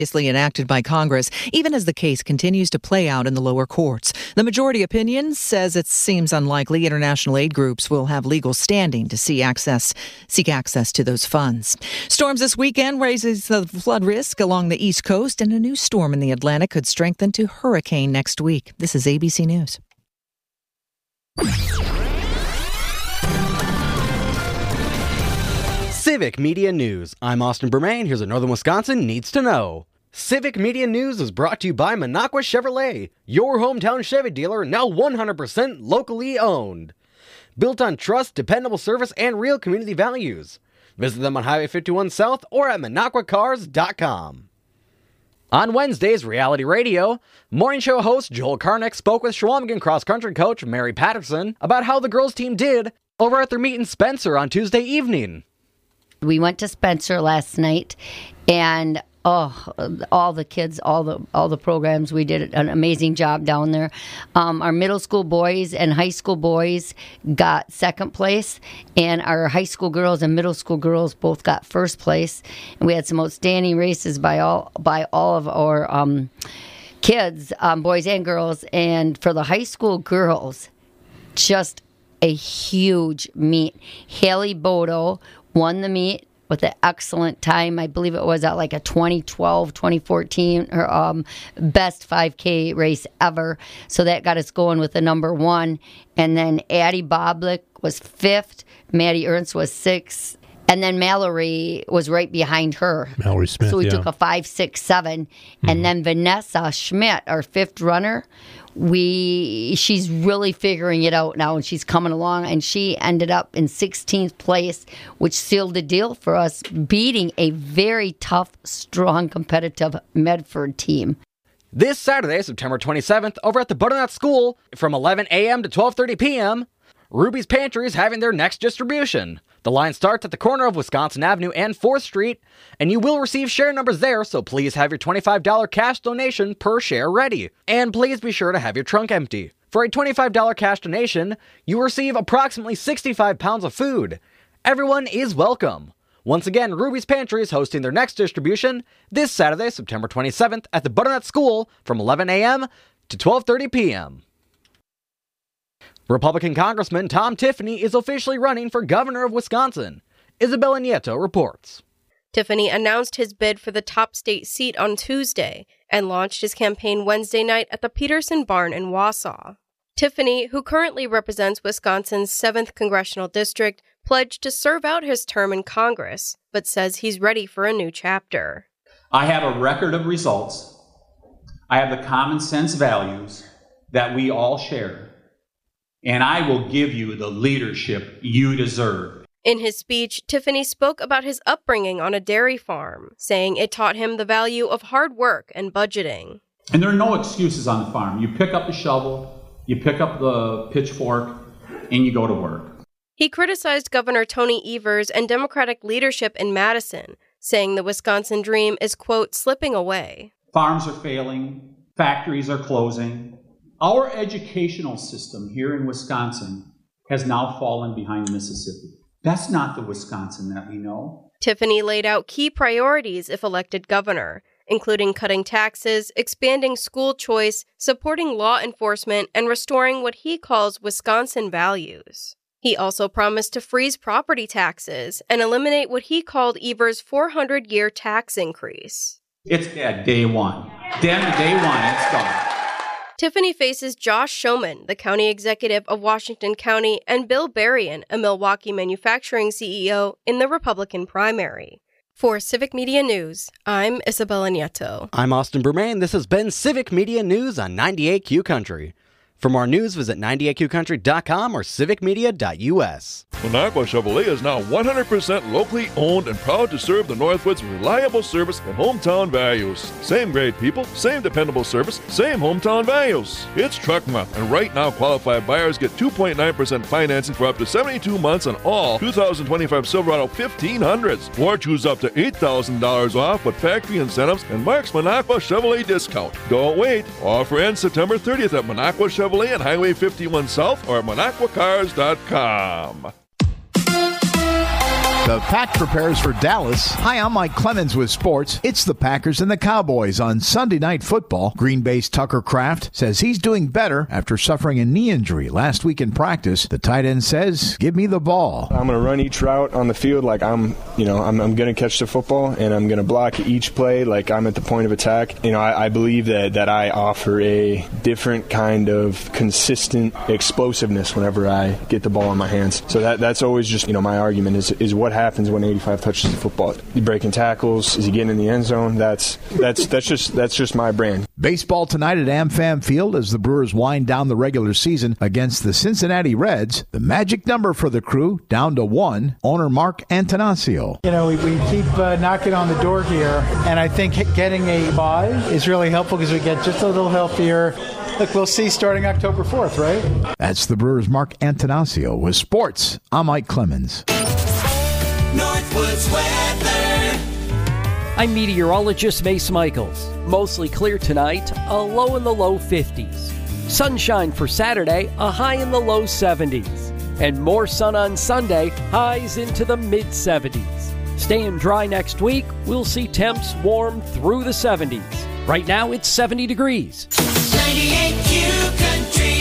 enacted by Congress, even as the case continues to play out in the lower courts. The majority opinion says it seems unlikely international aid groups will have legal standing to seek access to those funds. Storms this weekend raises the flood risk along the East Coast, and a new storm in the Atlantic could strengthen to hurricane next week. This is ABC News. Civic Media News. I'm Austin Bermain. Here's what Northern Wisconsin needs to know. Civic Media News is brought to you by Minocqua Chevrolet, your hometown Chevy dealer, now 100% locally owned. Built on trust, dependable service, and real community values. Visit them on Highway 51 South or at MinocquaCars.com. On Wednesday's reality radio, morning show host Joel Karnick spoke with Chequamegon cross-country coach Mary Patterson about how the girls' team did over at their meet in Spencer on Tuesday evening. We went to Spencer last night, and all the kids, all the programs, we did an amazing job down there. Our middle school boys and high school boys got second place, and our high school girls and middle school girls both got first place. And we had some outstanding races by all of our kids, boys and girls. And for the high school girls, just a huge meet. Haley Bodo won the meet with an excellent time. I believe it was at like a 2012, 2014, her best 5K race ever. So that got us going with the number one. And then Addie Boblik was fifth. Maddie Ernst was sixth. And then Mallory was right behind her. Mallory Smith, so we took a 5, 6, 7. Mm-hmm. And then Vanessa Schmidt, our fifth runner, she's really figuring it out now, and she's coming along, and she ended up in 16th place, which sealed the deal for us, beating a very tough, strong, competitive Medford team. This Saturday, September 27th, over at the Butternut School, from 11 a.m. to 12:30 p.m., Ruby's Pantry is having their next distribution. The line starts at the corner of Wisconsin Avenue and 4th Street, and you will receive share numbers there, so please have your $25 cash donation per share ready. And please be sure to have your trunk empty. For a $25 cash donation, you will receive approximately 65 pounds of food. Everyone is welcome. Once again, Ruby's Pantry is hosting their next distribution this Saturday, September 27th, at the Butternut School from 11 a.m. to 12:30 p.m. Republican Congressman Tom Tiffany is officially running for governor of Wisconsin. Isabella Nieto reports. Tiffany announced his bid for the top state seat on Tuesday and launched his campaign Wednesday night at the Peterson Barn in Wausau. Tiffany, who currently represents Wisconsin's 7th congressional district, pledged to serve out his term in Congress, but says he's ready for a new chapter. I have a record of results. I have the common sense values that we all share. And I will give you the leadership you deserve. In his speech, Tiffany spoke about his upbringing on a dairy farm, saying it taught him the value of hard work and budgeting. And there are no excuses on the farm. You pick up the shovel, you pick up the pitchfork, and you go to work. He criticized Governor Tony Evers and Democratic leadership in Madison, saying the Wisconsin dream is, quote, slipping away. Farms are failing, factories are closing. Our educational system here in Wisconsin has now fallen behind Mississippi. That's not the Wisconsin that we know. Tiffany laid out key priorities if elected governor, including cutting taxes, expanding school choice, supporting law enforcement, and restoring what he calls Wisconsin values. He also promised to freeze property taxes and eliminate what he called Evers' 400-year tax increase. It's dead day one. Dead day one, it's gone. Tiffany faces Josh Schoeman, the county executive of Washington County, and Bill Berrien, a Milwaukee manufacturing CEO, in the Republican primary. For Civic Media News, I'm Isabella Nieto. I'm Austin Bermain. This has been Civic Media News on 98Q Country. For more news, visit 98qcountry.com or civicmedia.us. Minocqua Chevrolet is now 100% locally owned and proud to serve the Northwoods' reliable service and hometown values. Same great people, same dependable service, same hometown values. It's Truck Month, and right now qualified buyers get 2.9% financing for up to 72 months on all 2025 Silverado 1500s, or choose up to $8,000 off with factory incentives and Mark's Minocqua Chevrolet discount. Don't wait. Offer ends September 30th at Minocqua Chevrolet at Highway 51 South or at MinocquaCars.com. The Pack prepares for Dallas. Hi, I'm Mike Clemens with sports. It's the Packers and the Cowboys on Sunday Night Football. Green Bay's Tucker Kraft says he's doing better after suffering a knee injury last week in practice. The tight end says, "Give me the ball." I'm going to run each route on the field like I'm going to catch the football, and I'm going to block each play like I'm at the point of attack. I believe that I offer a different kind of consistent explosiveness whenever I get the ball in my hands. So that's always just, my argument is what happens when 85 touches the football. You breaking tackles? Is he getting in the end zone? That's just my brand. Baseball tonight at AmFam Field as the Brewers wind down the regular season against the Cincinnati Reds. The magic number for the crew down to 1. Owner Mark Antanasio. We keep knocking on the door here, and I think getting a bye is really helpful because we get just a little healthier. Look, we'll see starting October 4th, right? That's the Brewers' Mark Antanasio. With sports, I'm Mike Clemens. Northwoods weather. I'm meteorologist Mace Michaels. Mostly clear tonight, a low in the low 50s. Sunshine for Saturday, a high in the low 70s. And more sun on Sunday, highs into the mid-70s. Staying dry next week, we'll see temps warm through the 70s. Right now, it's 70 degrees. 98 Q Country.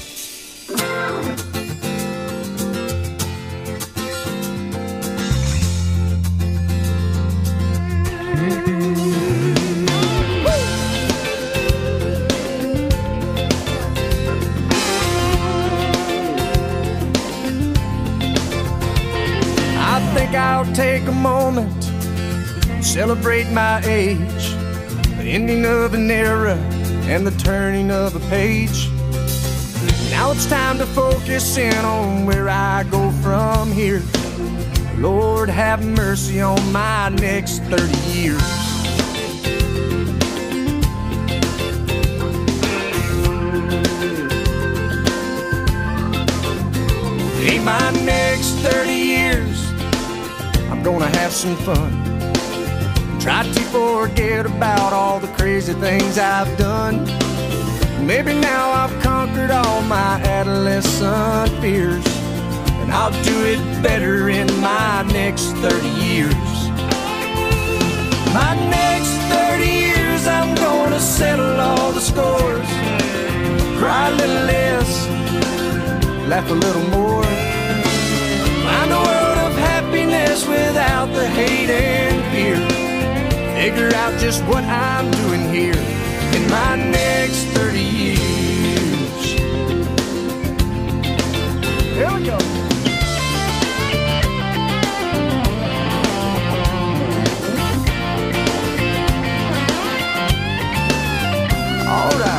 I'll take a moment, celebrate my age, the ending of an era and the turning of a page. Now it's time to focus in on where I go from here. Lord, have mercy on my next 30 years. In my next 30 years, I'm gonna have some fun. Try to forget about all the crazy things I've done. Maybe now I've conquered all my adolescent fears, and I'll do it better in my next 30 years. My next 30 years, I'm gonna settle all the scores. Cry a little less, laugh a little more. Find a world of happiness without the hate and fear. Figure out just what I'm doing here in my next 30 years. Here we go. All right.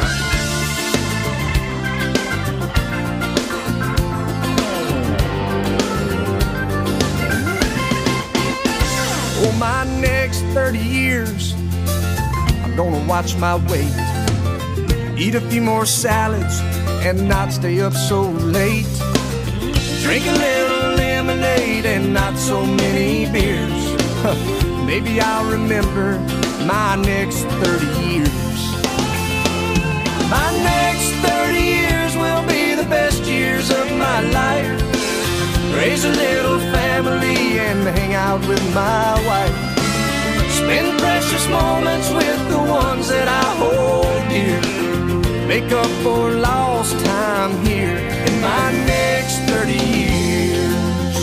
My next 30 years, I'm gonna watch my weight, eat a few more salads and not stay up so late, drink a little lemonade and not so many beers. Maybe I'll remember my next 30 years. My next 30 years will be the best years of my life. Raise a little family and hang out with my wife. Spend precious moments with the ones that I hold dear. Make up for lost time here in my next 30 years.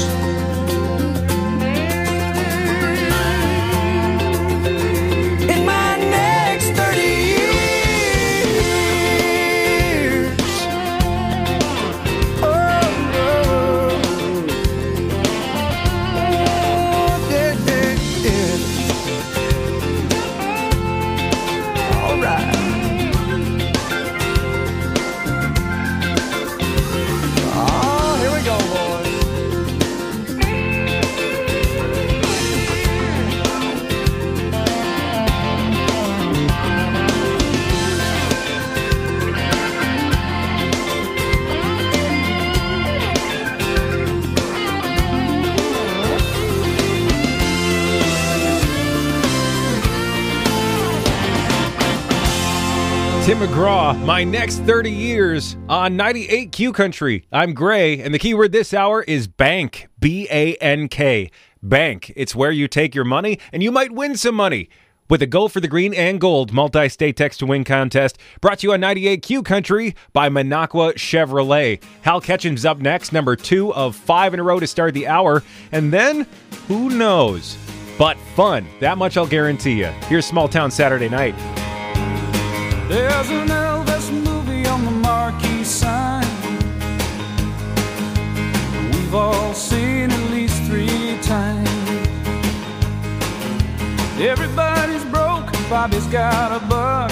In my next 30 years. Tim McGraw, my next 30 years on 98 Q Country. I'm Gray, and the keyword this hour is bank, B-A-N-K. Bank. It's where you take your money, and you might win some money. With a Go for the Green and Gold multi-state text-to-win contest brought to you on 98Q Country by Minocqua Chevrolet. Hal Ketchum's up next, number 2 of 5 in a row to start the hour. And then, who knows? But fun. That much I'll guarantee you. Here's Small Town Saturday Night. There's an Elvis movie on the marquee sign. We've all seen at least 3 times. Everybody's broke, Bobby's got a buck.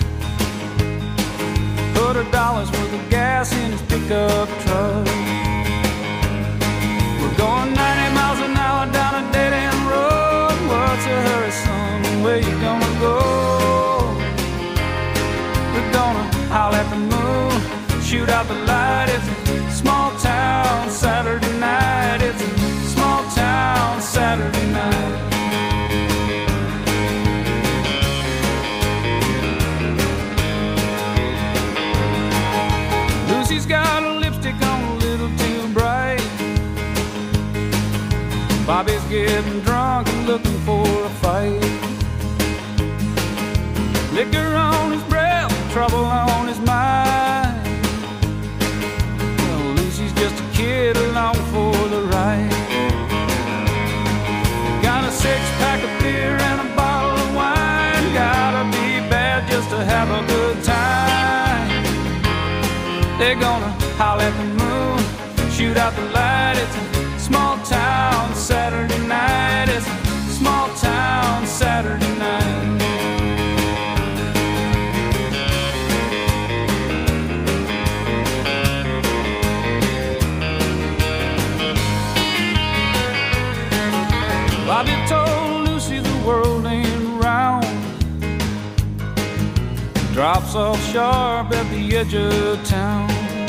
Put $1 worth of gas in his pickup truck. We're going 90 miles an hour down a dead-end road. What's a hurry, son? Where you gonna go? We're gonna howl at the moon, shoot out the light. It's a small town Saturday night. It's a small town Saturday night. Lucy's got a lipstick on a little too bright. Bobby's getting drunk and looking for a fight. Liquor on his breath, trouble on his mind. Well, Lucy's just a kid along for the ride. Got a 6-pack of beer and a bottle of wine. Gotta be bad just to have a good time. They're gonna howl at the moon, shoot out the light. It's a small town Saturday night. It's a small town Saturday night. Bobby told Lucy the world ain't round. Drops off sharp at the edge of town.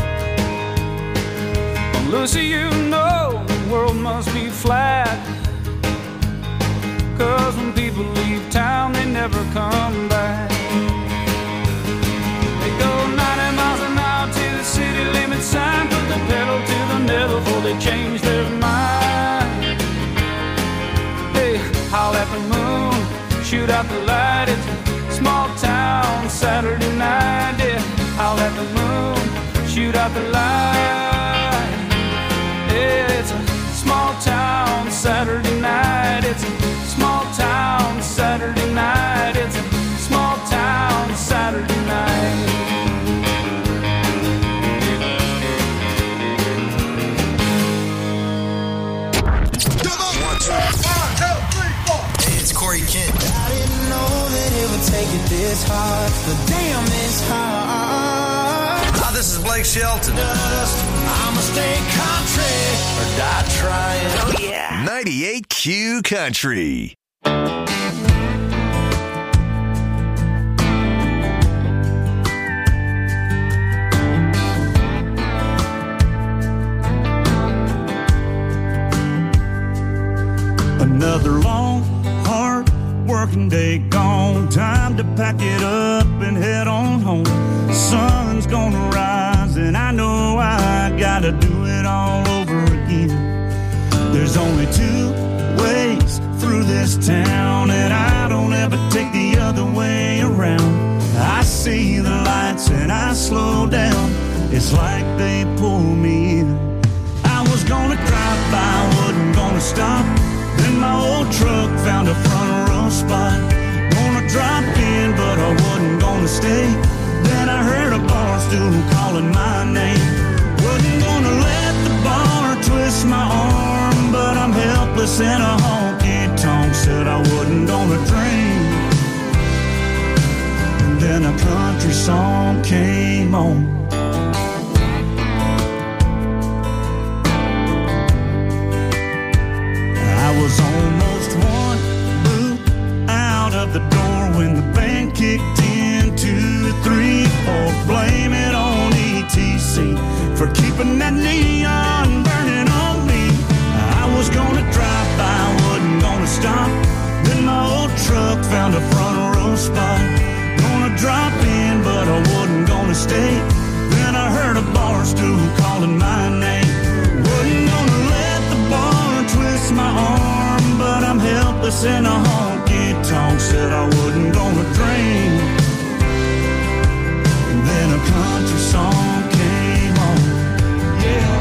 Well, Lucy, you know the world must be flat. 'Cause when people leave town, they never come back. They go 90 miles an hour to the city limit sign. Put the pedal to the metal before they change their mind. Hey, howl at the moon, shoot out the light. It's a small town Saturday night. Yeah, howl at the moon, shoot out the light. Yeah, it's a small town Saturday night. It's a small town Saturday night. It's a small town Saturday night. It's Corey Kent. I didn't know that it would take it this hard, but damn, it's hard. Hi, this is Blake Shelton. I'ma stay country or die trying. Oh, yeah. 98Q Country. Another long, hard working day gone. Time to pack it up and head on home. Sun's gonna rise and I know I gotta do it all over again. There's only 2 ways through this town, and I don't ever take the other way around. I see the lights and I slow down. It's like they pull me in. I was gonna drive by, wasn't gonna stop. Then my old truck found a front row spot. Gonna drop in, but I wasn't gonna stay. Then I heard a bar stool calling my name. Wasn't gonna let the bar twist my arm, but I'm helpless in a honky-tonk. Said I wasn't gonna drink. And then a country song came on. I was almost 1 boot out of the door when the band kicked in. 2, 3, 4, blame it on ETC for keeping that neon burning on me. I was gonna drive by, wasn't gonna stop. Then my old truck found a front row spot. Gonna drop in, but I wasn't gonna stay. helpless in a honky-tonk, said I wasn't gonna drink. And then a country song came on, yeah.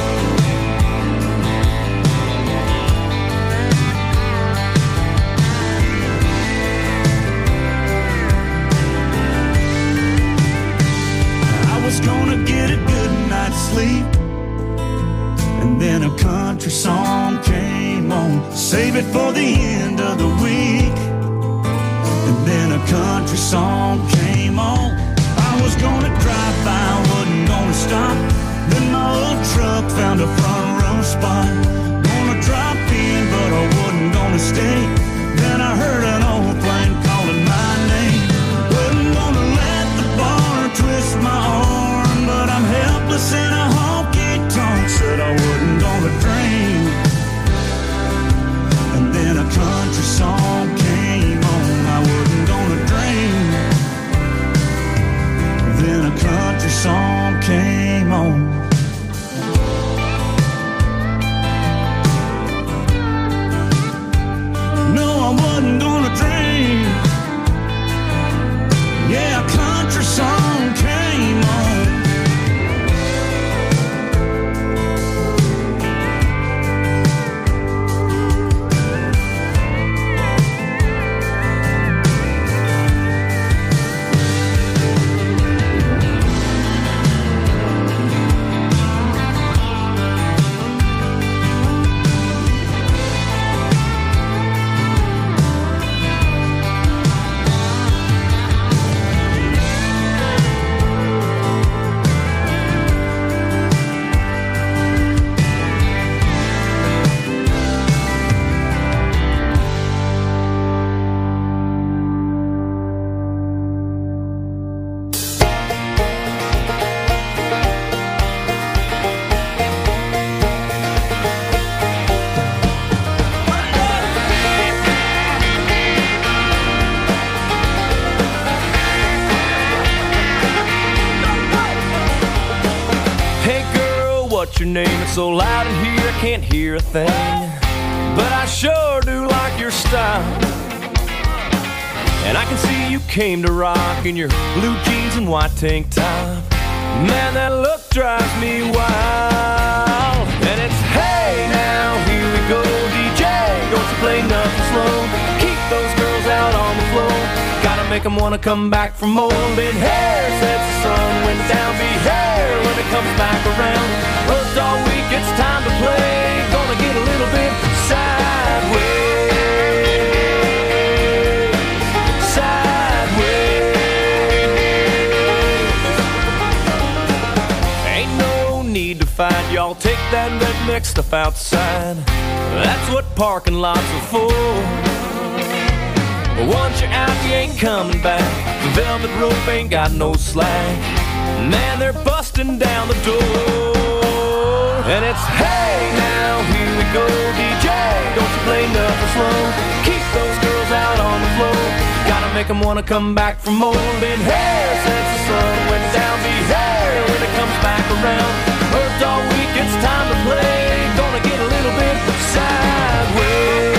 I was gonna get a good night's sleep, and then a country song came on. Save it for the end of the week. And then a country song came on. I was gonna drive by, wasn't gonna stop. Then my old truck found a front row spot. Gonna drop in, but I wasn't gonna stay. Then I heard an old plane calling my name. Wasn't gonna let the bar twist my arm, but I'm helpless in a honky-tonk, said I wasn't gonna drink. And then a country song came on, I wasn't gonna drink. Then a country song came on. No, I wasn't gonna drink. Yeah, a country song came on. What's your name? It's so loud in here I can't hear a thing, but I sure do like your style. And I can see you came to rock in your blue jeans and white tank top. Man, that look drives me wild. And it's hey now, here we go, DJ, don't you play nothing slow. Keep those girls out on the floor, gotta make them wanna come back for more. Been hair since the sun went down, be hair when it comes back around. Worked all week, it's time to play, gonna get a little bit sideways. Sideways. Ain't no need to fight, y'all take that redneck stuff outside. That's what parking lots are for. Once you're out, you ain't coming back. The velvet rope ain't got no slack. Man, they're busting down the door. And it's hey now, here we go, DJ, don't you play nothing slow. Keep those girls out on the floor, gotta make them wanna come back for more. Been here since the sun went down, be here when it comes back around. Worked all week, it's time to play, gonna get a little bit sideways.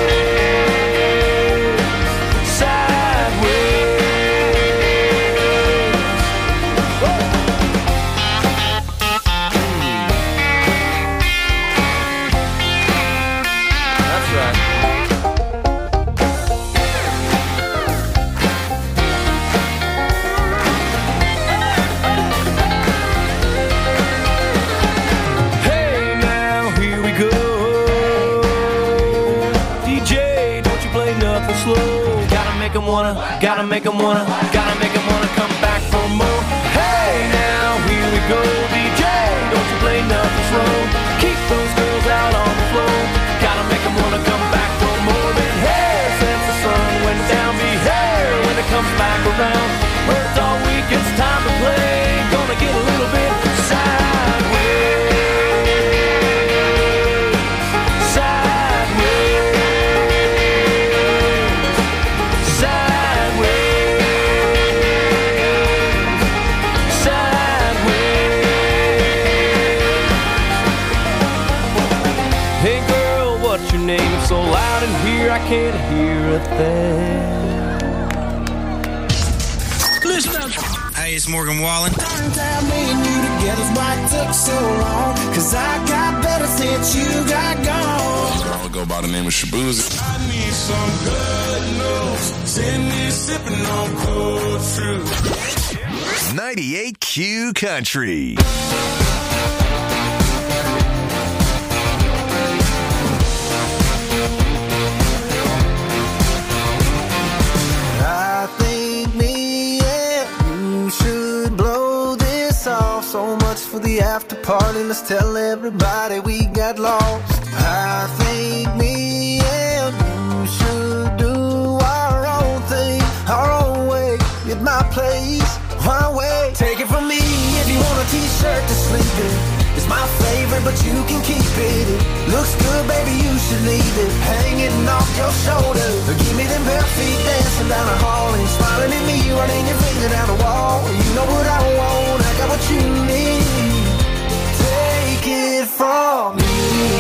Gotta make 'em wanna come back for more. Hey now, here we go, DJ, don't you play nothing slow. Keep those girls out on the floor, gotta make 'em wanna come back for more. Been here since the sun went down, be here when it comes back around. Worked all week, it's time to play, gonna get a little bit sideways. Sideways. I can't hear a thing. Listen up. Hey, it's Morgan Wallen. Tell me and you together's why it took so long. Cause I got better since you got gone. I would go by the name of Shabuzi. I need some good news. Send me sipping on cold fruit. 98Q Country. I think me and you should blow this off. So much for the after party, let's tell everybody we got lost. I think me and you should do our own thing, our own way, at my place, my way. Take it from me, if you want a t-shirt to sleep in, it's my favorite, but you can keep it. It looks good, baby, you should leave it hanging off your shoulder. Give me them bare feet dancing down the hall and smiling at me, running your finger down the wall. You know what I want, I got what you need. Take it from me.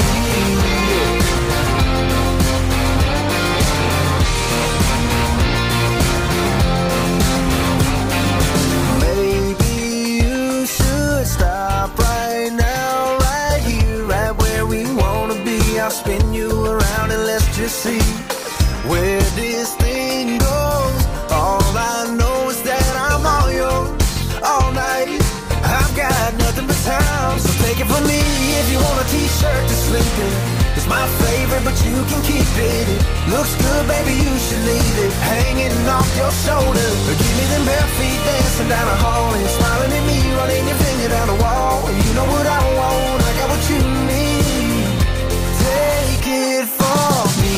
Maybe you should stop right now, right here, right where we wanna be. I'll spin you around and let's just see where this thing goes. All I know is that I'm all yours all night. I've got nothing but time, so take it from me. If you want a t-shirt to sleep in, it's my favorite, but you can keep it. It looks good, baby, you should leave it hanging off your shoulder. Give me them bare feet dancing down the hall and smiling at me, running your finger down the wall. You know what I want, I got what you need. Take it from me.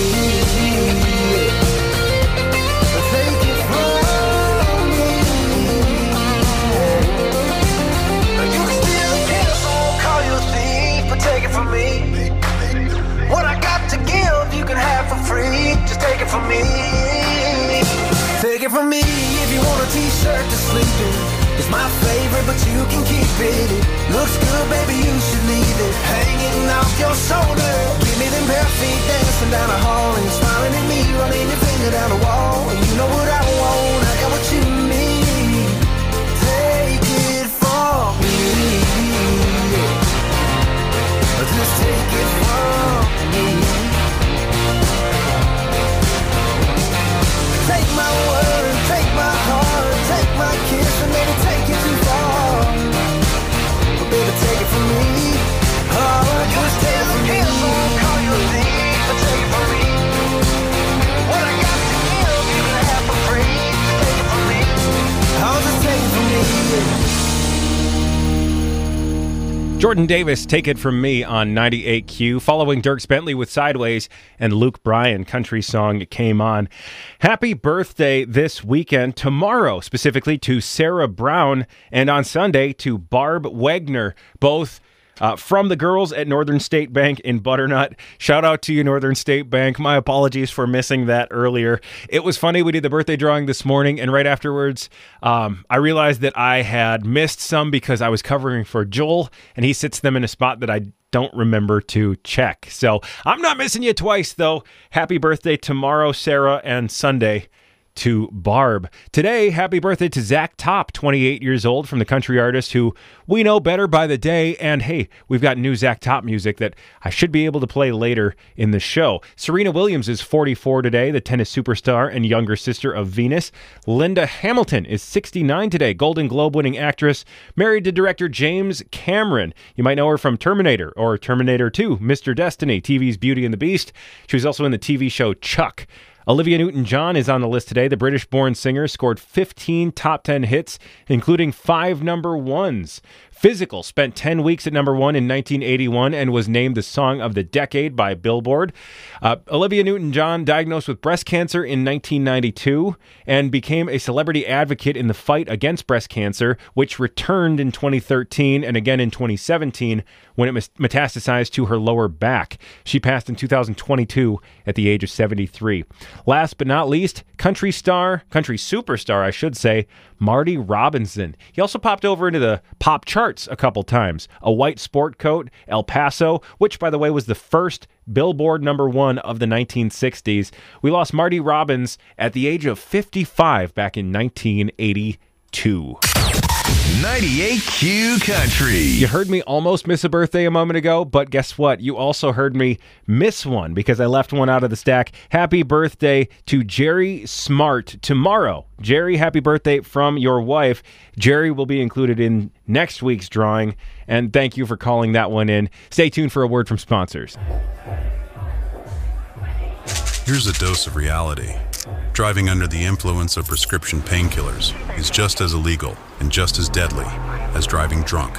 Take it from me. You can still kill, so I won't call you a thief, but take it from me. What I got to give, you can have for free. Just take it from me. Take it from me. If you want a t-shirt to sleep in, it's my favorite, but you can keep it. It looks good, baby, you should leave it hanging off your shoulder. Give me them bare feet dancing down the hall and smiling at me, running your finger down the wall. You know what I want, I got what you need. Take it from me. Just take it from me. Take my word, take my heart, take my kiss, and maybe take it too far. But baby, take it from me. Oh, just take it from me. I won't call you a thief, but take it from me. What I got to give, you can have for free. Just take it from me. Oh, just take it from me. Jordan Davis, Take It From Me on 98Q, following Dierks Bentley with Sideways and Luke Bryan, country song Came On. Happy birthday this weekend, tomorrow specifically to Sarah Brown, and on Sunday to Barb Wagner, both from the girls at Northern State Bank in Butternut. Shout out to you, Northern State Bank. My apologies for missing that earlier. It was funny. We did the birthday drawing this morning, and right afterwards, I realized that I had missed some because I was covering for Joel, and he sits them in a spot that I don't remember to check. So I'm not missing you twice, though. Happy birthday tomorrow, Sarah, and Sunday to Barb. Today, happy birthday to Zach Top, 28 years old, from the country artist who we know better by the day. And hey, we've got new Zach Top music that I should be able to play later in the show. Serena Williams is 44 today, the tennis superstar and younger sister of Venus. Linda Hamilton is 69 today, Golden Globe winning actress, married to director James Cameron. You might know her from Terminator or Terminator 2, Mr. Destiny, TV's Beauty and the Beast. She was also in the TV show Chuck. Olivia Newton-John is on the list today. The British-born singer scored 15 top 10 hits, including 5 number ones. Physical spent 10 weeks at number 1 in 1981 and was named the Song of the Decade by Billboard. Olivia Newton-John diagnosed with breast cancer in 1992 and became a celebrity advocate in the fight against breast cancer, which returned in 2013 and again in 2017 when it metastasized to her lower back. She passed in 2022 at the age of 73. Last but not least, country superstar, Marty Robinson. He also popped over into the pop chart charts a couple times. A White Sport Coat, El Paso, which, by the way, was the first Billboard #1 of the 1960s. We lost Marty Robbins at the age of 55 back in 1982. 98Q Country. You heard me almost miss a birthday a moment ago, but guess what? You also heard me miss one because I left one out of the stack. Happy birthday to Jerry Smart tomorrow. Jerry, happy birthday from your wife. Jerry will be included in next week's drawing, and thank you for calling that one in. Stay tuned for a word from sponsors. Here's a dose of reality. Driving under the influence of prescription painkillers is just as illegal and just as deadly as driving drunk.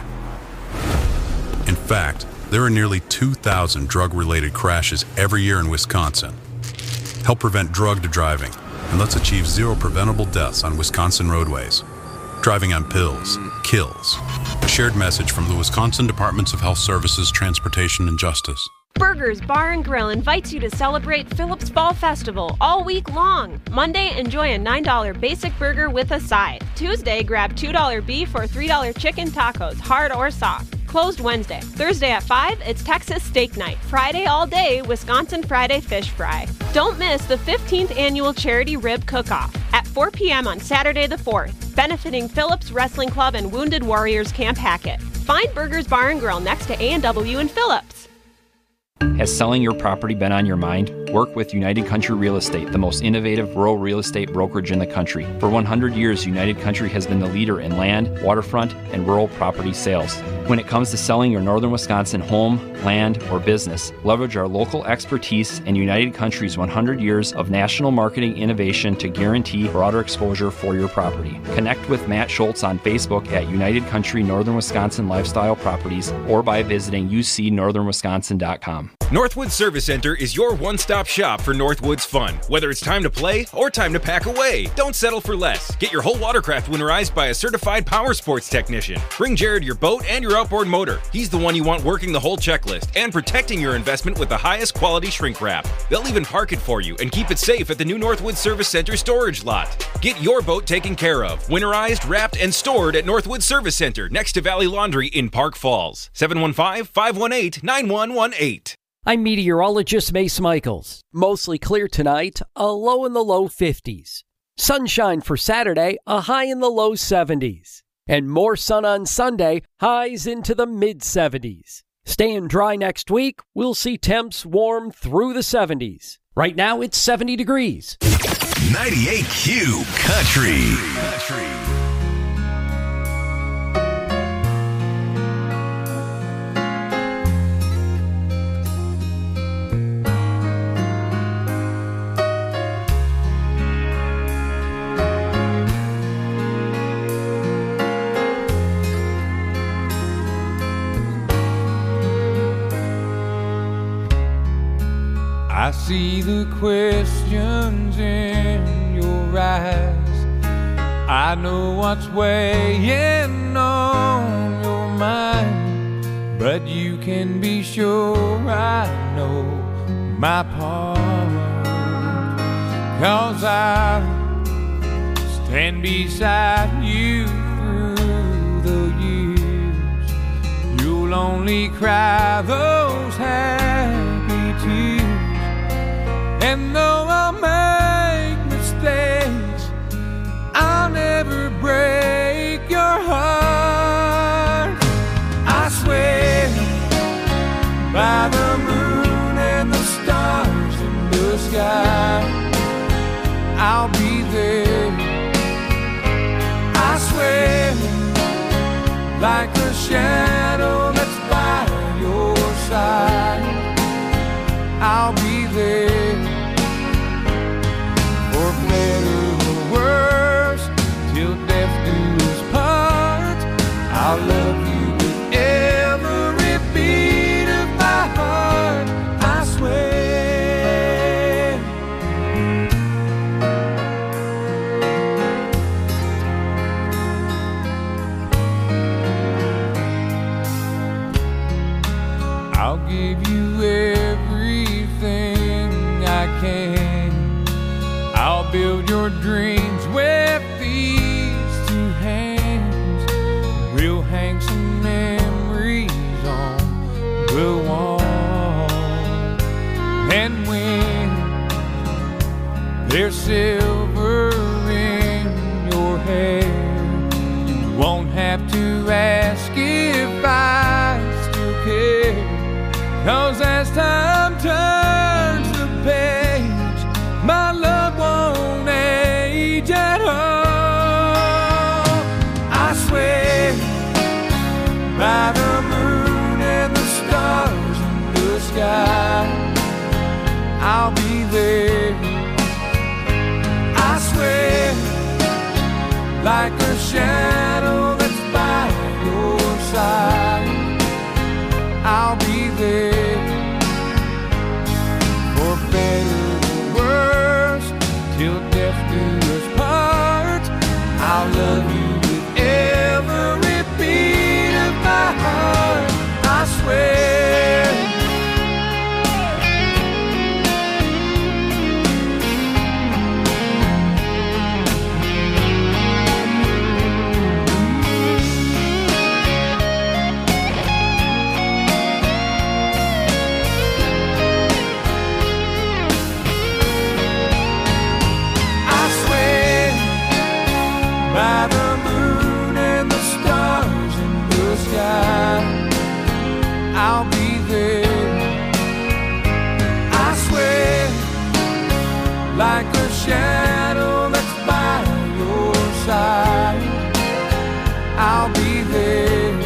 In fact, there are nearly 2,000 drug-related crashes every year in Wisconsin. Help prevent drug driving, and let's achieve 0 preventable deaths on Wisconsin roadways. Driving on pills kills. A shared message from the Wisconsin Departments of Health Services, Transportation, and Justice. Burgers Bar and Grill invites you to celebrate Phillips Fall Festival all week long. Monday, enjoy a $9 basic burger with a side. Tuesday, grab $2 beef or $3 chicken tacos, hard or soft. Closed Wednesday. Thursday at 5, it's Texas Steak Night. Friday all day, Wisconsin Friday Fish Fry. Don't miss the 15th annual Charity Rib Cook-Off at 4 p.m. on Saturday the 4th, benefiting Phillips Wrestling Club and Wounded Warriors Camp Hackett. Find Burgers Bar and Grill next to A&W in Phillips. Has selling your property been on your mind? Work with United Country Real Estate, the most innovative rural real estate brokerage in the country. For 100 years, United Country has been the leader in land, waterfront, and rural property sales. When it comes to selling your northern Wisconsin home, land, or business, leverage our local expertise and United Country's 100 years of national marketing innovation to guarantee broader exposure for your property. Connect with Matt Schultz on Facebook at United Country Northern Wisconsin Lifestyle Properties or by visiting ucnorthernwisconsin.com. Northwood Service Center is your one-stop shop for Northwood's fun. Whether it's time to play or time to pack away, don't settle for less. Get your whole watercraft winterized by a certified power sports technician. Bring Jared your boat and your outboard motor. He's the one you want working the whole checklist and protecting your investment with the highest quality shrink wrap. They'll even park it for you and keep it safe at the new Northwood Service Center storage lot. Get your boat taken care of, winterized, wrapped, and stored at Northwood Service Center next to Valley Laundry in Park Falls. 715-518-9118. I'm meteorologist Mace Michaels. Mostly clear tonight, a low in the low 50s. Sunshine for Saturday, a high in the low 70s. And more sun on Sunday, highs into the mid-70s. Staying dry next week, we'll see temps warm through the 70s. Right now, it's 70 degrees. 98Q Country. I see the questions in your eyes. I know what's weighing on your mind, but you can be sure I know my part. 'Cause I stand beside you through the years. You'll only cry those happy tears. And though I'll make mistakes, I'll never break your heart. I swear by the moon and the stars in the sky, I'll be there. I swear like a shadow that's by your side, I'll be there. For better or worse, till death do us part, I'll love you with every beat of my heart, I swear. I'll give you everything I can. I'll build your dreams with these two hands. We'll hang some like a shadow that's by your side. I'll be there for better or worse, till death do us part. I'll love you with every beat of my heart, I swear. By the moon and the stars in the sky, I'll be there, I swear, like a shadow that's by your side. I'll be there,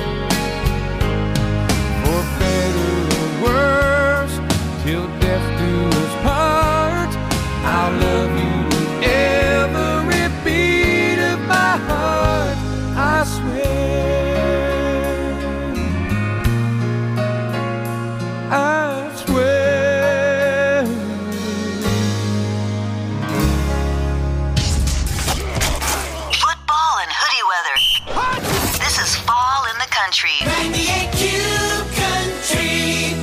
for better or worse, till death do us part. I'll love you with every beat of my heart, I swear, I swear. Football and hoodie weather. This is Fall in the Country. 98Q Country.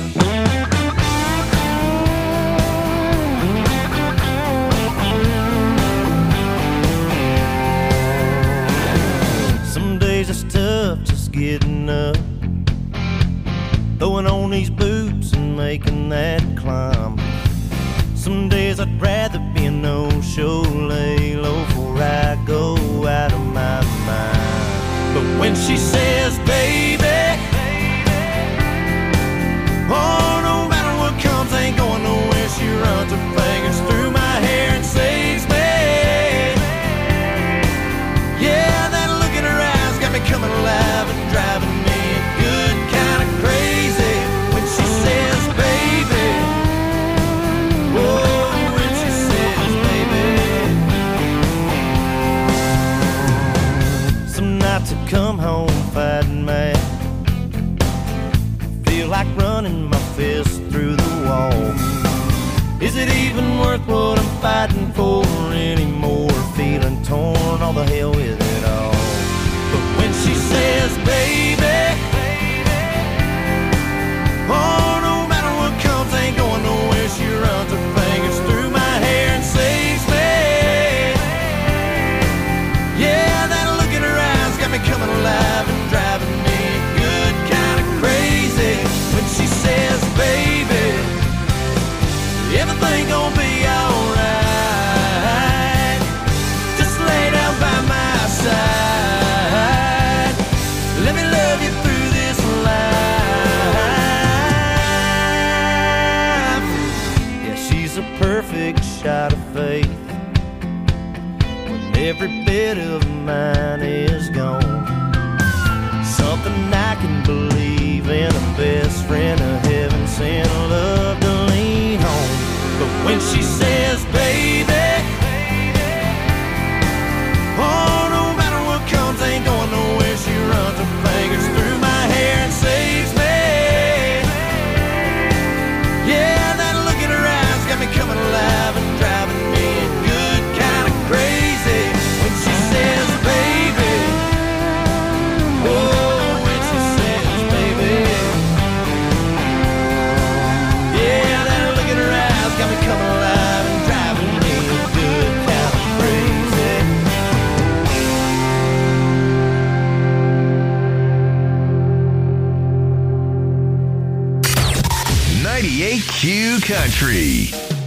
Some days it's tough just getting up, throwing on these boots and making that climb. Some days I'd rather be a no-show, lay low before I go out of my mind. But when she says, baby, oh, no matter what comes, ain't going nowhere, she runs her fingers through my hair and saves me. Yeah, that look in her eyes got me coming alive and driving me good kind of crazy. When she says, baby, oh, when she says, baby. Some nights I come home fighting mad, feel like running my fist through the wall. Is it even worth what I'm fighting for anymore? Feeling torn, all the hell with it all. But when she says, baby, oh, no matter what comes, ain't going nowhere, she runs her fingers through my hair and saves me. Yeah, that look in her eyes got me coming alive and driving me good kind of crazy. When she says, baby, everything gonna be alright. Just lay down by my side. Let me love you through this life. Yeah, she's a perfect shot of faith when every bit of mine is gone. Something I can believe in, a best friend of heaven sent love to lean on. But when she says, baby, oh, no matter what comes, ain't going nowhere, she runs her fingers through my hair and saves me. Yeah, that look in her eyes got me coming alive and driving me good kind of crazy. When she says, baby, oh, when she says, baby, yeah, that look in her eyes got me coming alive and driving me good kind of crazy. 98Q Country.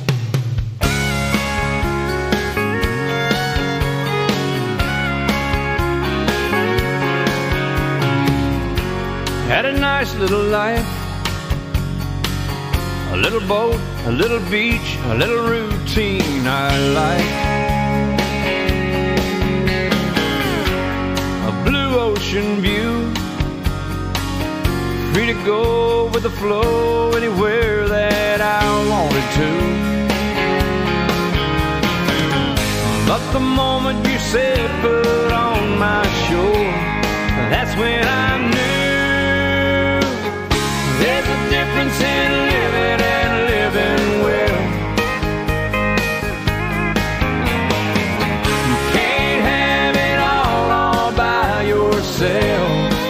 Had a nice little life, a little boat, a little beach, a little routine I like. A blue ocean view, free to go with the flow anywhere that I wanted to. But the moment you said put on when I knew there's a difference in living and living well. You can't have it all by yourself.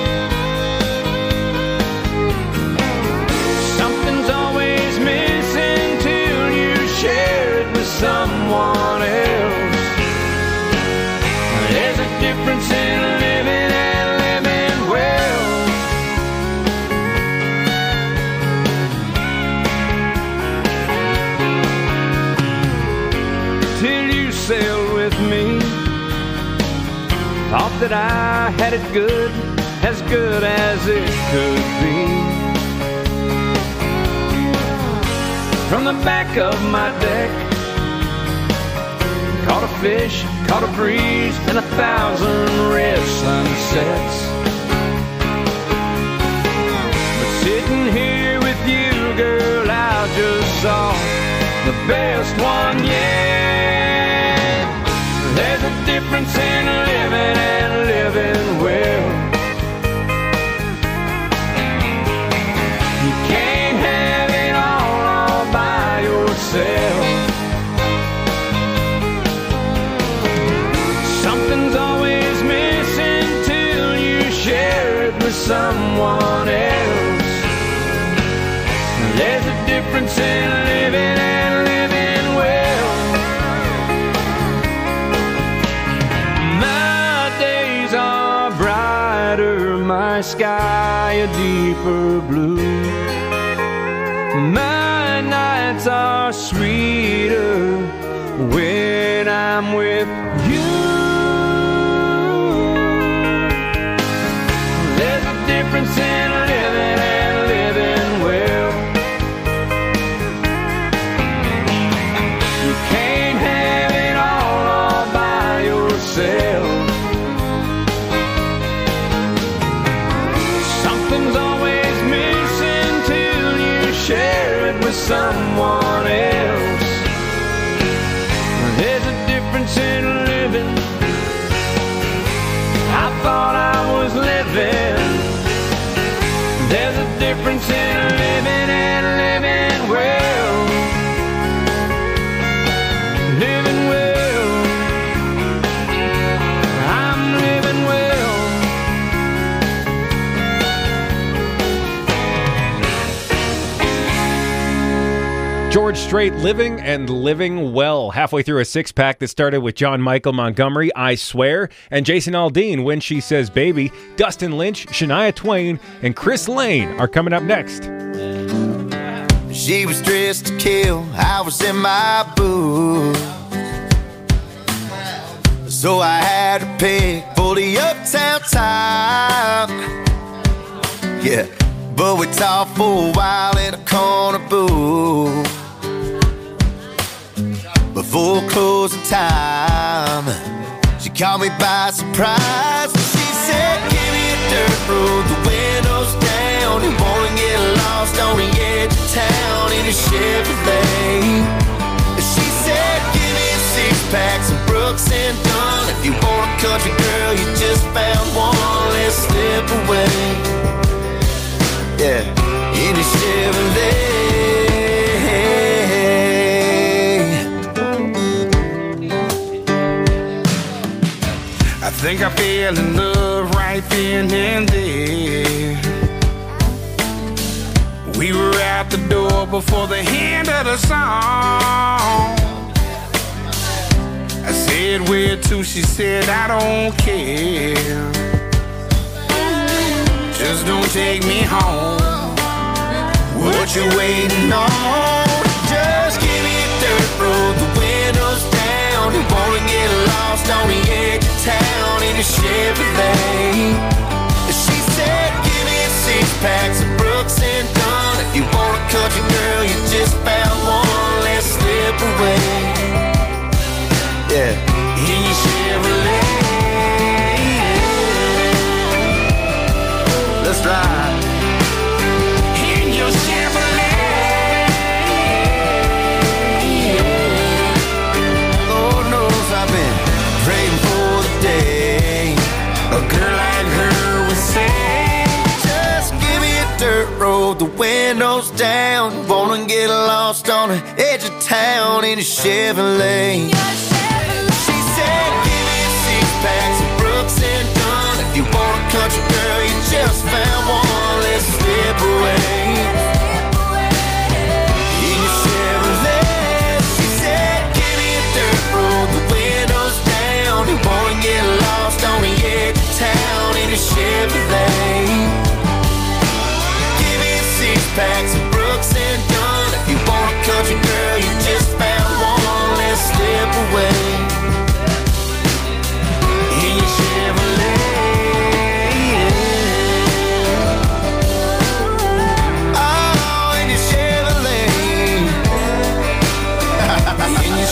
Something's always missing till you share it with someone else. There's a difference in living and living well. Till you sailed with me, thought that I had it good as it could be. From the back of my deck, caught a fish, caught a breeze, and 1,000 red sunsets. But sitting here with you, girl, I just saw the best one yet. There's a difference in living and living well. You can't have it all by yourself. Something's always missing till you share it with someone else. There's a difference in living and living well. My days are brighter, my sky a deeper blue. My nights are sweeter when I'm with you. There's a difference in living and living well. You can't have it all by yourself. Something's always missing till you share it with someone else. There's a difference in living. I thought I was living. There's a difference in living and living well. Living well. I'm living well. George Strait, Living and Living Well. Halfway through a six-pack that started with John Michael Montgomery, I Swear, and Jason Aldean, When She Says Baby. Dustin Lynch, Shania Twain, and Chris Lane are coming up next. She was dressed to kill, I was in my booth. So I had to pick for the uptown time. Yeah, but we talked for a while in a corner booth. Before closing time, she caught me by surprise. She said, give me a dirt road, the windows down. You wanna get lost on the edge of town in a Chevrolet. She said, give me a six-pack, some Brooks and Dunn. If you want a country girl, you just found one. Let's slip away. Yeah, in a Chevrolet. I think I fell in love right then and there. We were out the door before the end of the song. I said, where to? She said, I don't care. Just don't take me home. What you waiting on? Just give me a dirt road, the windows down. You wanna get lost on the edge of town in a Chevrolet. She said, give me a six-pack, some Brooks and Dunn. If you want a country girl, you just found one. Let's slip away. Yeah, in your Chevrolet. Let's ride. In your Chevrolet. Lord knows I've been praying for the day a girl like her would say road, the windows down. Wanna get lost on the edge of town in a Chevrolet. She said, give me a six-pack, some Brooks and Dunn. If you want a country girl, you just found one. Let's slip away in your Chevrolet. She said, give me a dirt road, the windows down. You wanna get lost on the edge of town in a Chevrolet. Give me a six-pack, some Brooks and Dunn. If you want a country girl, you just found one. Let's slip away in your Chevrolet. Oh, in your Chevrolet. In your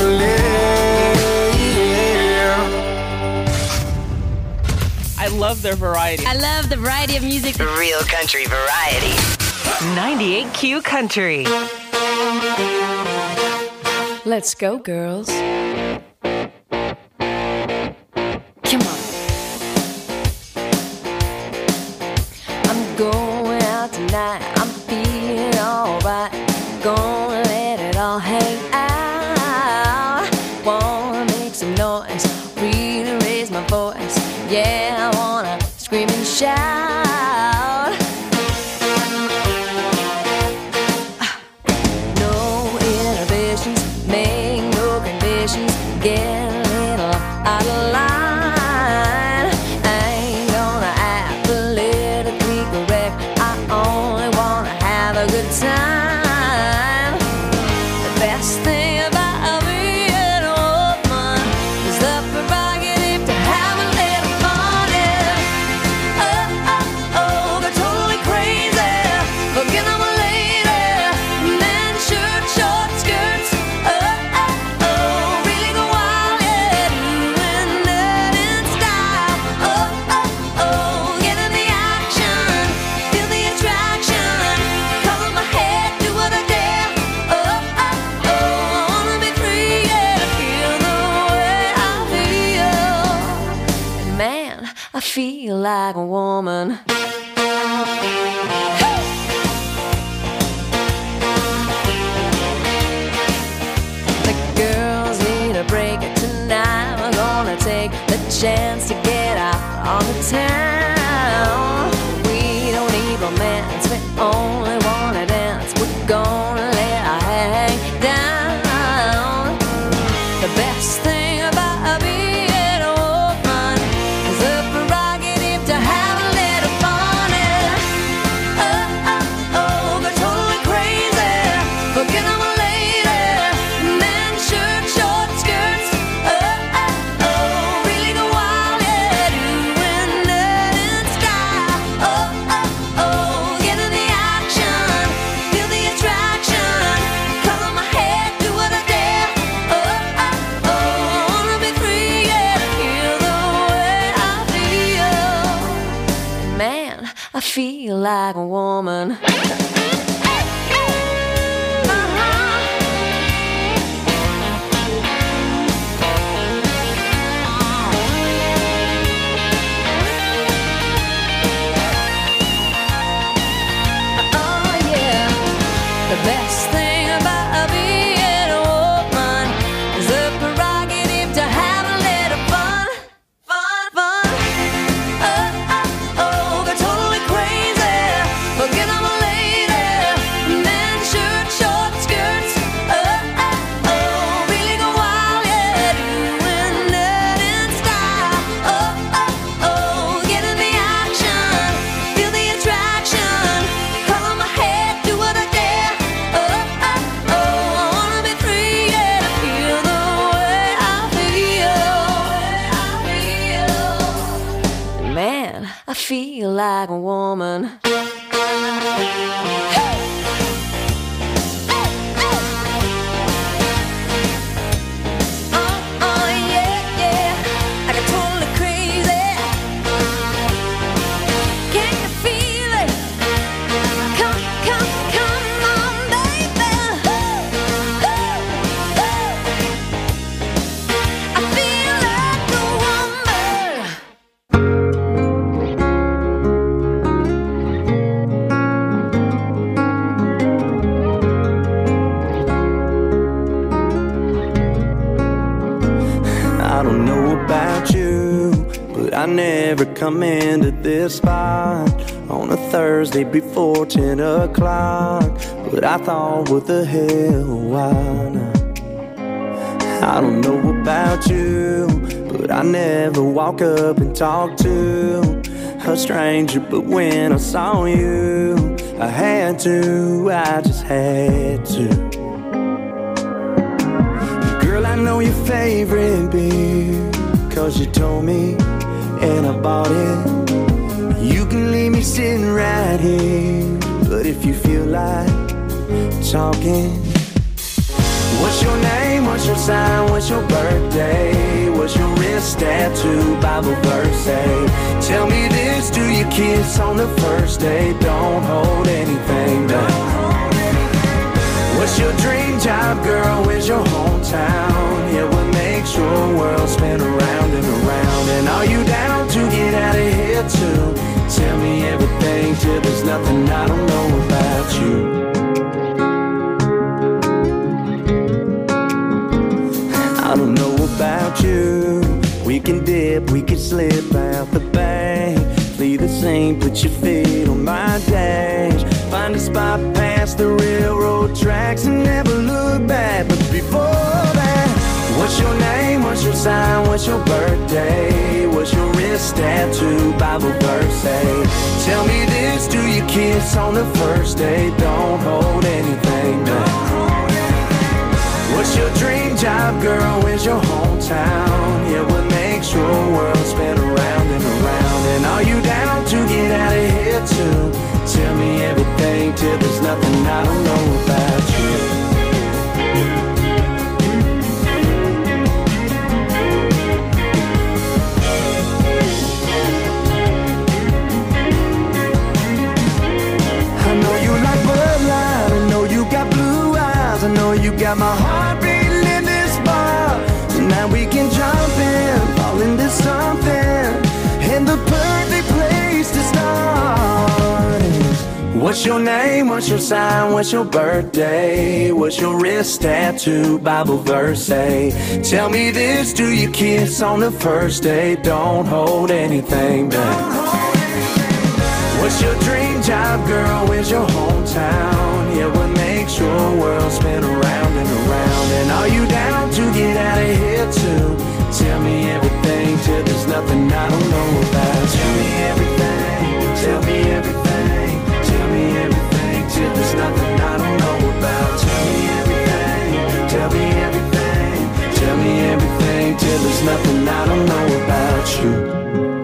Chevrolet. I love their variety. I love the variety of music. Real country variety. 98Q Country. Let's go, girls. Come on. I'm going out tonight. I'm feeling alright. Gonna let it all hang out. Wanna make some noise, really raise my voice. Yeah, I wanna scream and shout. No inhibitions, make no conditions. Get a little out of line. I ain't gonna act politically correct. I only wanna have a good time. The best thing about being a woman is the prerogative to have a little fun. Yeah. Oh, oh, oh, they're totally crazy. Forget I'm a lady. Men, shirt, short skirts. Oh, oh, oh, really go wild. Yeah, doing that in style. Oh, oh, oh, get in the action. Feel the attraction. Cover my head, do what I dare. Oh, oh, oh, I wanna be free. Yeah, feel the way I feel. And man, I feel like a woman. The girls need a break tonight. We're gonna take the chance to get out on the town. We don't need romance, we only wanna dance. We're gonna let our hang down. The best thing about being a woman is the prerogative to have a little fun. Yeah. Oh, oh, oh, they're totally crazy. Forget I'm a lady. Men, shirt, short skirts. Oh, oh, oh, really go wild. Yeah, doing that in style. Oh, oh, oh, get in the action. Feel the attraction. Cover my head, do what I dare. Oh, oh, oh, I wanna be free. Yeah, feel the way I feel. Man, I feel like a woman. Oh yeah, the best thing about being a woman is the prerogative to have a little fun, fun, fun. Oh, oh, oh, they're totally crazy. Forget I'm a lady. Men, shirt, short skirts. Oh, oh, oh, really go wild. Yeah, doing that in style. Oh, oh, oh, get in the action. Feel the attraction. Cover my head, do what I dare. Oh, oh, oh, I wanna be free. Yeah, feel the way I feel. Man, I feel like a woman. Oh, yeah, yeah, I got totally crazy. Can you feel it? Come, come, come on, baby. I feel like a woman. never come into this spot on a Thursday before 10 o'clock. But I thought, what the hell, why not? I don't know about you, but I never walk up and talk to a stranger. But when I saw you, I had to, I just had to. Girl, I know your favorite beer, 'cause you told me and I bought it. You can leave me sitting right here, but if you feel like talking, what's your name, what's your sign, what's your birthday, what's your wrist tattoo, Bible verse say? Tell me this, do you kiss on the first day? Don't hold anything back. What's your dream job, girl, where's your hometown? Yeah, what makes your world spin around and around? And are you down to get out of here too? Tell me everything till there's nothing I don't know about you. I don't know about you. We can dip, we can slip out the bank. Flee the scene, put your feet on my dash. Find a spot past the railroad tracks and never look back. But before that, what's your name, what's your sign, what's your birthday, what's your wrist tattoo, Bible verse say? Tell me this, do you kiss on the first day? Don't hold anything back. What's your dream job, girl, where's your hometown? Yeah, what makes your world spin around and around? And are you down to get out of here too? Tell me everything till there's nothing I don't know about you. I know you like Bud Light, I know you got blue eyes, I know you got my heart beating in this bar. Tonight we can jump in, fall into something, and the perfect place to start is, what's your name, what's your sign, what's your birthday, what's your wrist tattoo, Bible verse say? Tell me this, do you kiss on the first day? Don't hold anything back. What's your dream job, girl, where's your hometown? Yeah, what makes your world spin around and around? And are you down to get out of here too? Tell me everything till there's nothing I don't know about. Tell me everything, tell me everything, tell me everything till there's nothing I don't know about. Tell me everything, tell me everything, tell me everything till there's nothing I don't know about you.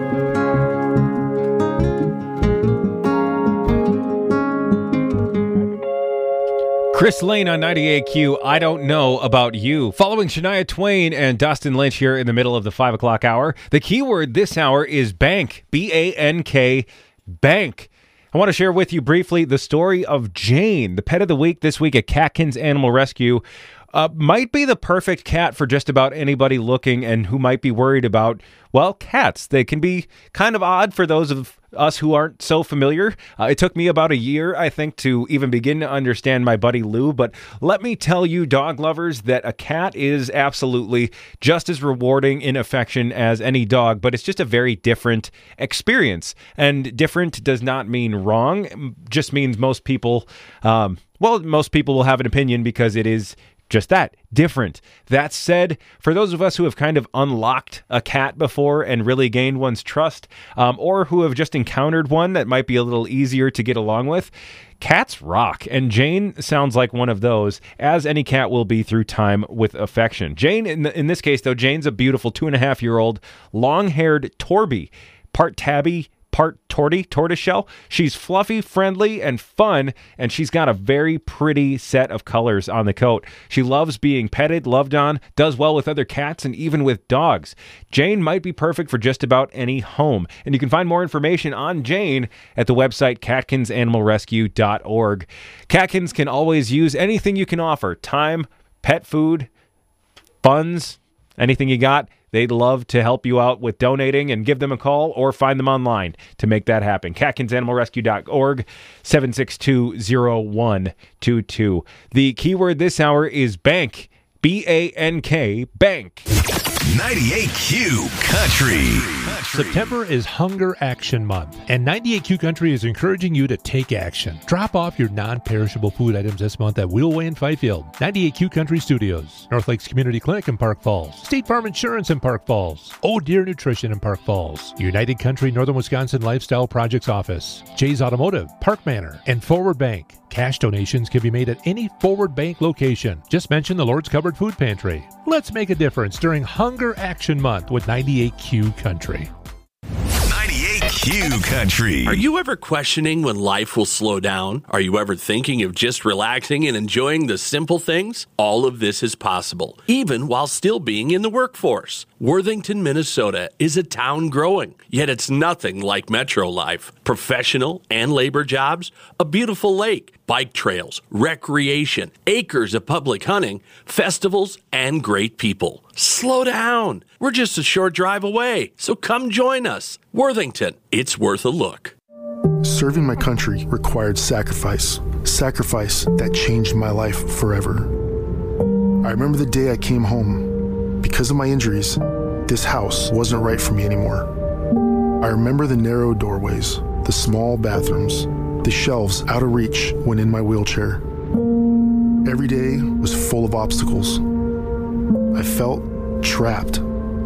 Chris Lane on 98Q, I Don't Know About You. Following Shania Twain and Dustin Lynch here in the middle of the 5 o'clock hour. The keyword this hour is bank, B-A-N-K, bank. I want to share with you briefly the story of Jane, the pet of the week this week at Catkins Animal Rescue. Might be the perfect cat for just about anybody looking and who might be worried about, well, cats. They can be kind of odd for those of us who aren't so familiar. It took me about a year, I think, to even begin to understand my buddy Lou, but let me tell you, dog lovers, that a cat is absolutely just as rewarding in affection as any dog, but it's just a very different experience. And different does not mean wrong, just means most people, most people will have an opinion because it is just that, different. That said, for those of us who have kind of unlocked a cat before and really gained one's trust, or who have just encountered one that might be a little easier to get along with, cats rock. And Jane sounds like one of those, as any cat will be through time with affection. Jane, in this case, though, Jane's a beautiful 2.5-year-old, long-haired Torby, part tabby, part tortoiseshell. She's fluffy, friendly, and fun, and she's got a very pretty set of colors on the coat. She loves being petted, loved on, does well with other cats, and even with dogs. Jane might be perfect for just about any home, and you can find more information on Jane at the website catkinsanimalrescue.org. Catkins can always use anything you can offer: time, pet food, funds, anything you got. They'd love to help you out with donating, and give them a call or find them online to make that happen. CatkinsAnimalRescue.org, 762-0122. The keyword this hour is bank, B-A-N-K, bank. 98Q Country. Country. September is Hunger Action Month, and 98Q Country is encouraging you to take action. Drop off your non-perishable food items this month at Wheelway in Fifield, 98Q Country Studios, North Lakes Community Clinic in Park Falls, State Farm Insurance in Park Falls, Oh Deer Nutrition in Park Falls, United Country Northern Wisconsin Lifestyle Projects Office, Jay's Automotive, Park Manor, and Forward Bank. Cash donations can be made at any Forward Bank location. Just mention the Lord's Cupboard Food Pantry. Let's make a difference during Hunger Action Month with 98Q Country. 98Q Country. Are you ever questioning when life will slow down? Are you ever thinking of just relaxing and enjoying the simple things? All of this is possible, even while still being in the workforce. Worthington, Minnesota is a town growing, yet it's nothing like metro life. Professional and labor jobs, a beautiful lake, bike trails, recreation, acres of public hunting, festivals, and great people. Slow down. We're just a short drive away, so come join us. Worthington, it's worth a look. Serving my country required sacrifice that changed my life forever. I remember the day I came home. Because of my injuries, this house wasn't right for me anymore. I remember the narrow doorways, the small bathrooms, the shelves out of reach when in my wheelchair. Every day was full of obstacles. I felt trapped.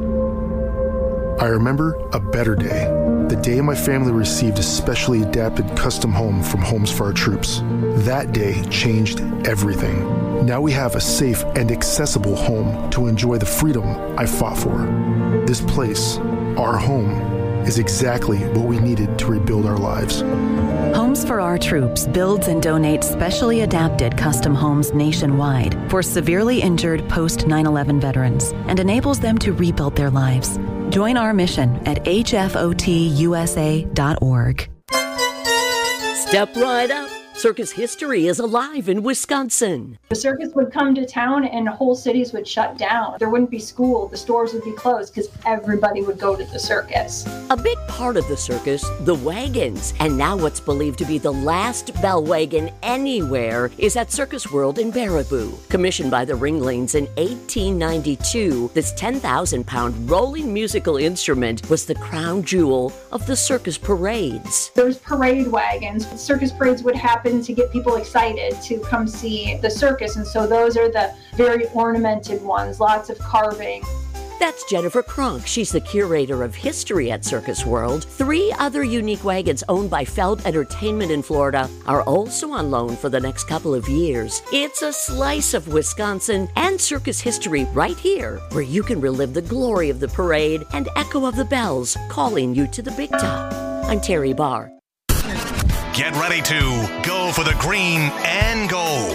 I remember a better day, the day my family received a specially adapted custom home from Homes for Our Troops. That day changed everything. Now we have a safe and accessible home to enjoy the freedom I fought for. This place, our home, is exactly what we needed to rebuild our lives. Homes for Our Troops builds and donates specially adapted custom homes nationwide for severely injured post 9/11 veterans and enables them to rebuild their lives. Join our mission at hfotusa.org. Step right up. Circus history is alive in Wisconsin. The circus would come to town and whole cities would shut down. There wouldn't be school, the stores would be closed because everybody would go to the circus. A big part of the circus, the wagons. And now what's believed to be the last bell wagon anywhere is at Circus World in Baraboo. Commissioned by the Ringlings in 1892, this 10,000-pound rolling musical instrument was the crown jewel of the circus parades. There's parade wagons. Circus parades would happen to get people excited to come see the circus, and so those are the very ornamented ones, lots of carving. That's Jennifer Kronk. She's the curator of history at Circus World. 3 other unique wagons owned by Feld Entertainment in Florida are also on loan for the next couple of years. It's a slice of Wisconsin and circus history right here, where you can relive the glory of the parade and echo of the bells calling you to the big top. I'm Terry Barr. Get ready to go for the green and gold.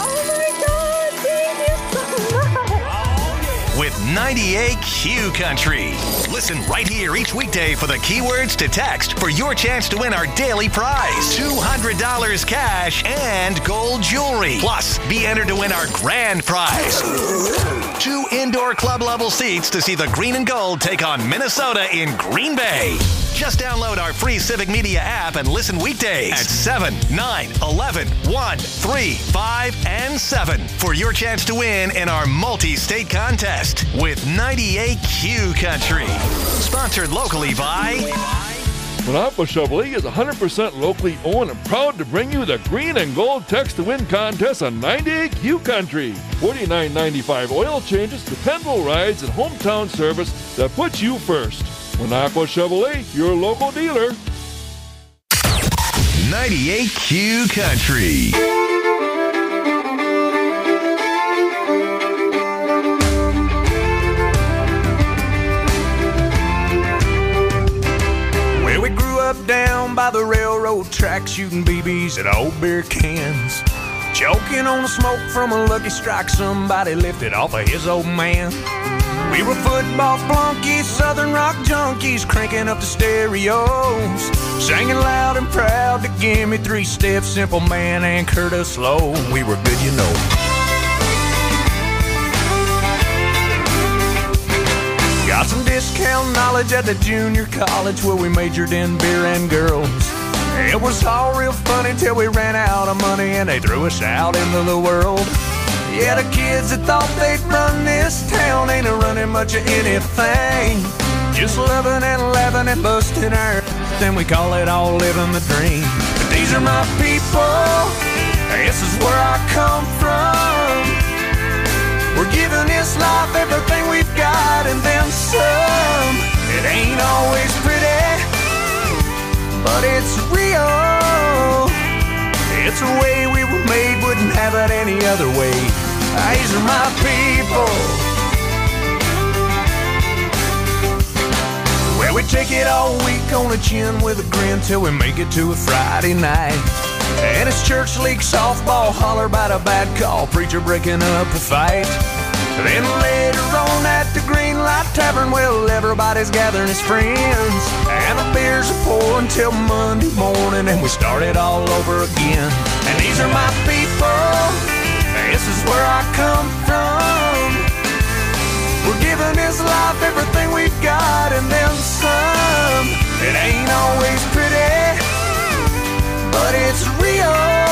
With 98Q Country. Listen right here each weekday for the keywords to text for your chance to win our daily prize. $200 cash and gold jewelry. Plus, be entered to win our grand prize. 2 indoor club level seats to see the green and gold take on Minnesota in Green Bay. Just download our free Civic Media app and listen weekdays at 7, 9, 11, 1, 3, 5, and 7 for your chance to win in our multi-state contest with 98Q Country. Sponsored locally by... Monaco Chevrolet is 100% locally owned and proud to bring you the Green and Gold Text to Win contest on 98Q Country. $49.95 oil changes, dependable rides, and hometown service that puts you first. Monaco Chevrolet, your local dealer. 98Q Country. Well, we grew up down by the railroad track, shooting BBs at old beer cans. Choking on the smoke from a Lucky Strike somebody lifted off of his old man. We were football flunkies, southern rock junkies, cranking up the stereos, singing loud and proud to Give Me 3 Steps, Simple Man, and Curtis Slow. We were good, you know. Got some discount knowledge at the junior college where we majored in beer and girls. It was all real funny till we ran out of money and they threw us out into the world. Yeah, the kids that thought they'd run this town ain't a running much of anything. Just loving and laughing and busting our and we call it all living the dream. But these are my people, this is where I come from. We're giving this life everything we've got and then some. It ain't always pretty, but it's real. It's a way we were made, wouldn't have it any other way. These are my people. Well, we take it all week on the chin with a grin till we make it to a Friday night. And it's church league softball, holler about a bad call, preacher breaking up a fight. Then later on at the Green Light Tavern, well, everybody's gathering his friends, and the beers are pouring till Monday morning, and we start it all over again. And these are my people, this is where I come from. We're giving this life everything we've got and then some. It ain't always pretty, but it's real.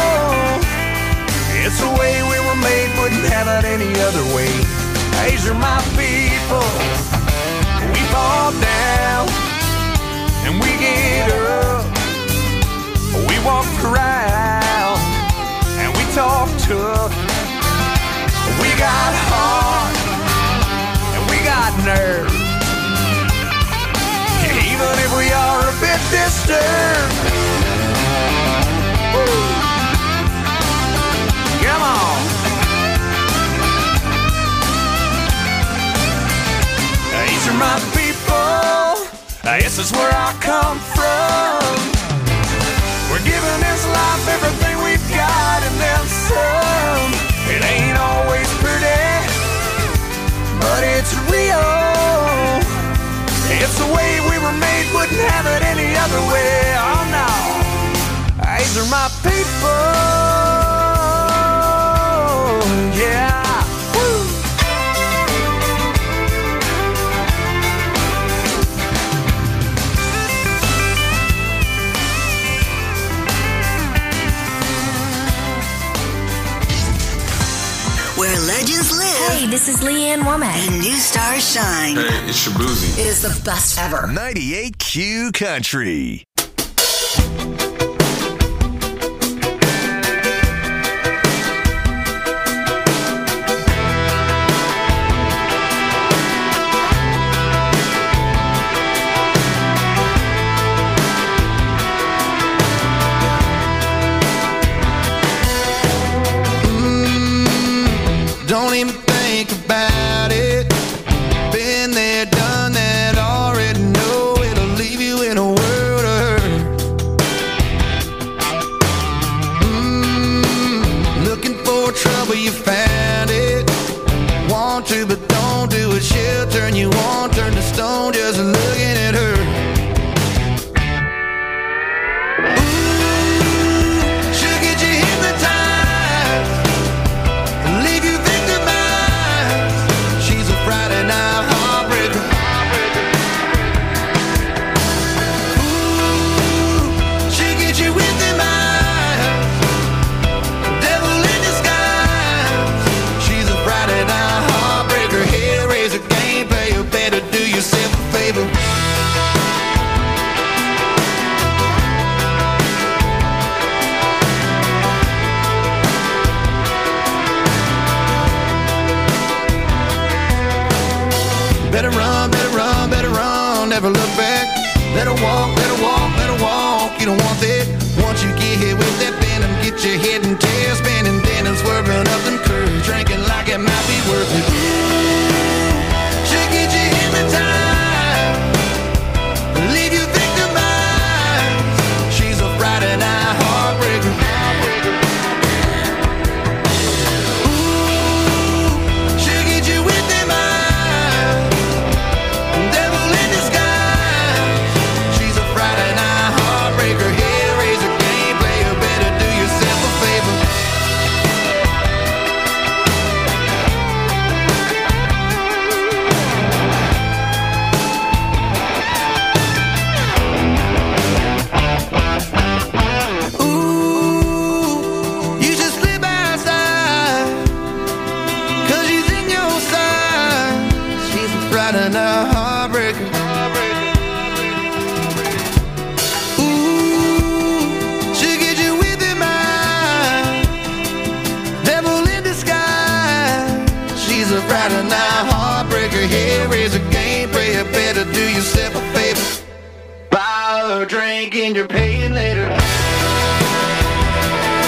It's the way we were made, wouldn't have it any other way. These are my people. We fall down and we get up. We walk around and we talk tough. We got heart and we got nerve. Even if we are a bit disturbed. Woo. Come on. These are my people. This is where I come from. We're giving this life everything we've got and then some. It ain't always pretty, but it's real. It's the way we were made, wouldn't have it any other way. Oh no, these are my people. Yeah. Woo. Where legends live. Hey, this is Leanne Womack. And new stars shine. Hey, it's Shabuzi. It is the best ever. 98Q Country. Don't even think about it. Been there, done that, already know it'll leave you in a world of hurt. Looking for trouble, you found it. Want to, but don't do it. She'll turn you on, turn to stone, just looking at her. She'll get you hypnotized, leave you victimized. She's a Friday night heartbreaker. Ooh, she'll get you with them eyes, devil in disguise. She's a Friday night heartbreaker. Hellraiser, game player, better do yourself a favor. Better run, never look back. Let her walk, you don't want that. Once you get hit with that venom, get your head and tail spinning, then and swerving up them curves, drinking like it might be worth it. She'll get you hypnotized, leave you victimized. She's a Friday night heartbreaker. Ooh, she'll get you with them eyes, devil in disguise. She's a Friday night heartbreaker. Hellraiser, game player, better do yourself a favor. drink and you're paying later.